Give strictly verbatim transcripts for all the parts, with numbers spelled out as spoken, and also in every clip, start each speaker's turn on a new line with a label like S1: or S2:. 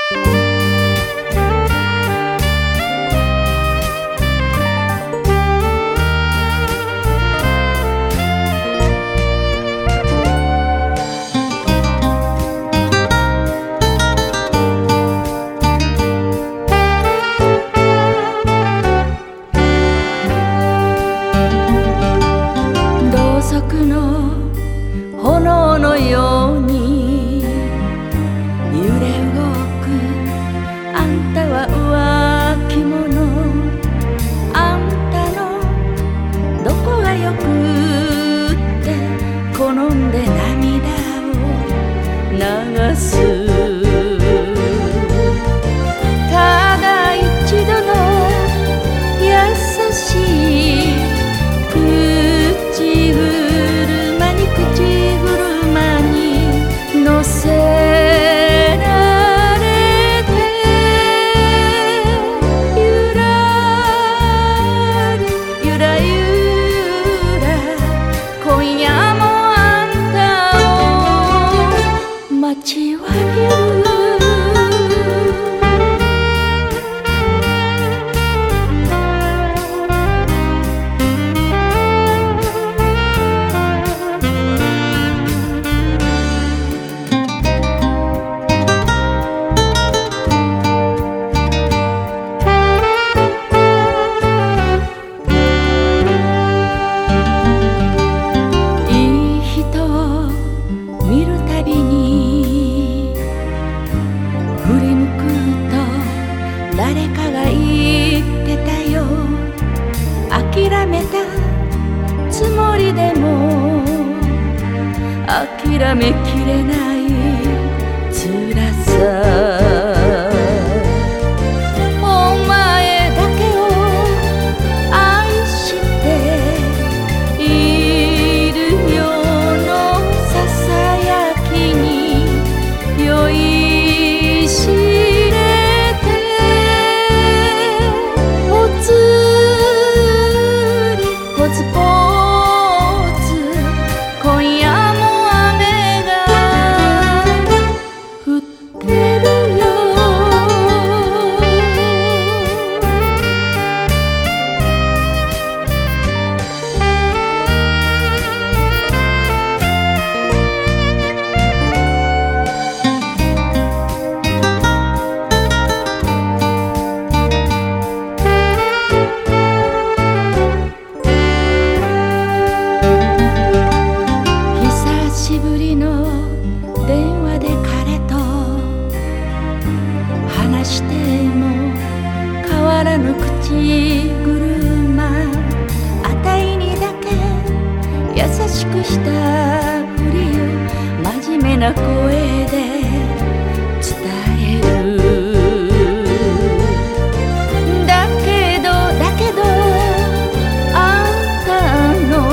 S1: の炎のように揺れ動くあんたは浮気者。あんたのどこがよくって好んで涙を流す。ただ一度の優しい口車に口車に乗せられてゆらりゆらゆら今夜もあんたを待ちわびる。誰かが言ってたよ。諦めたつもりでも諦めきれない辛さ。お前だけを愛しているよのささやきに酔いしポツポツ今夜も雨が降ってるよ。久しぶりの電話で彼と話しても変わらぬ口車。あたいにだけ優しくしたふりを真面目な声で伝える。だけどだけどあんたの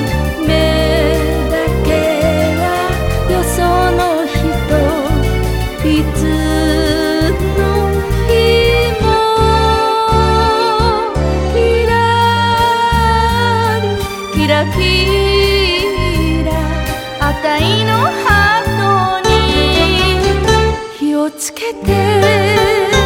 S1: いつの日もキラリキラキラあたいのハートに火をつけて